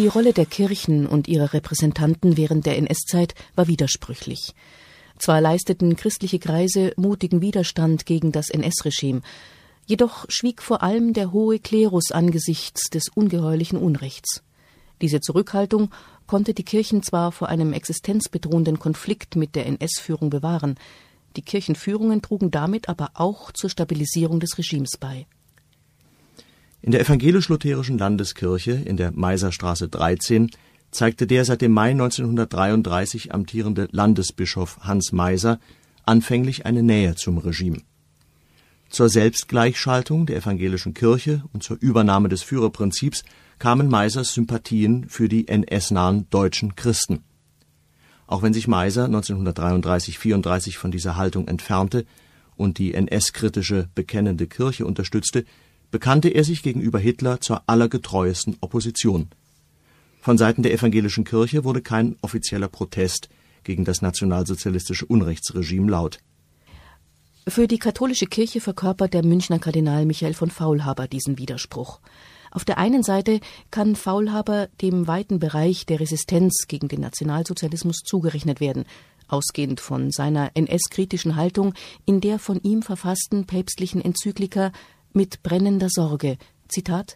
Die Rolle der Kirchen und ihrer Repräsentanten während der NS-Zeit war widersprüchlich. Zwar leisteten christliche Kreise mutigen Widerstand gegen das NS-Regime, jedoch schwieg vor allem der hohe Klerus angesichts des ungeheuerlichen Unrechts. Diese Zurückhaltung konnte die Kirchen zwar vor einem existenzbedrohenden Konflikt mit der NS-Führung bewahren, die Kirchenführungen trugen damit aber auch zur Stabilisierung des Regimes bei. In der evangelisch-lutherischen Landeskirche in der Meiserstraße 13 zeigte der seit dem Mai 1933 amtierende Landesbischof Hans Meiser anfänglich eine Nähe zum Regime. Zur Selbstgleichschaltung der evangelischen Kirche und zur Übernahme des Führerprinzips kamen Meisers Sympathien für die NS-nahen deutschen Christen. Auch wenn sich Meiser 1933/34 von dieser Haltung entfernte und die NS-kritische Bekennende Kirche unterstützte, bekannte er sich gegenüber Hitler zur allergetreuesten Opposition. Von Seiten der evangelischen Kirche wurde kein offizieller Protest gegen das nationalsozialistische Unrechtsregime laut. Für die katholische Kirche verkörpert der Münchner Kardinal Michael von Faulhaber diesen Widerspruch. Auf der einen Seite kann Faulhaber dem weiten Bereich der Resistenz gegen den Nationalsozialismus zugerechnet werden, ausgehend von seiner NS-kritischen Haltung in der von ihm verfassten päpstlichen Enzyklika Mit brennender Sorge, Zitat: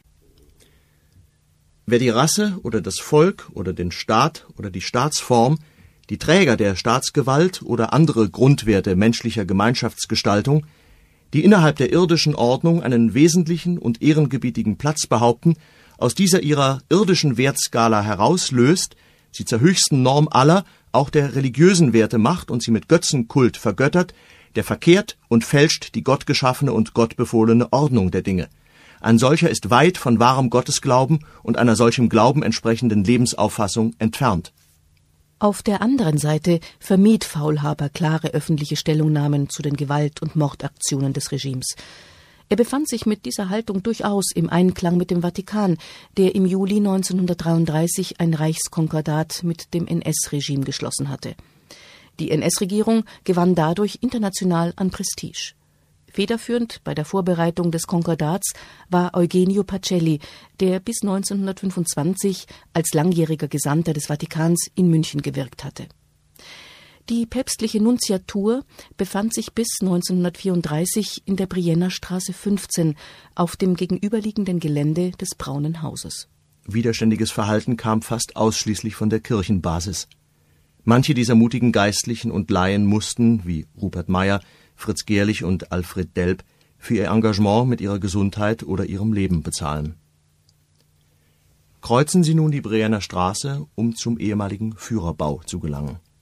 Wer die Rasse oder das Volk oder den Staat oder die Staatsform, die Träger der Staatsgewalt oder andere Grundwerte menschlicher Gemeinschaftsgestaltung, die innerhalb der irdischen Ordnung einen wesentlichen und ehrengebietigen Platz behaupten, aus dieser ihrer irdischen Wertskala herauslöst, sie zur höchsten Norm aller, auch der religiösen Werte macht und sie mit Götzenkult vergöttert, der verkehrt und fälscht die gottgeschaffene und gottbefohlene Ordnung der Dinge. Ein solcher ist weit von wahrem Gottesglauben und einer solchem Glauben entsprechenden Lebensauffassung entfernt. Auf der anderen Seite vermied Faulhaber klare öffentliche Stellungnahmen zu den Gewalt- und Mordaktionen des Regimes. Er befand sich mit dieser Haltung durchaus im Einklang mit dem Vatikan, der im Juli 1933 ein Reichskonkordat mit dem NS-Regime geschlossen hatte. Die NS-Regierung gewann dadurch international an Prestige. Federführend bei der Vorbereitung des Konkordats war Eugenio Pacelli, der bis 1925 als langjähriger Gesandter des Vatikans in München gewirkt hatte. Die päpstliche Nunziatur befand sich bis 1934 in der Brienner Straße 15 auf dem gegenüberliegenden Gelände des Braunen Hauses. Widerständiges Verhalten kam fast ausschließlich von der Kirchenbasis. Manche dieser mutigen Geistlichen und Laien mussten, wie Rupert Meyer, Fritz Gerlich und Alfred Delp, für ihr Engagement mit ihrer Gesundheit oder ihrem Leben bezahlen. Kreuzen Sie nun die Brienner Straße, um zum ehemaligen Führerbau zu gelangen.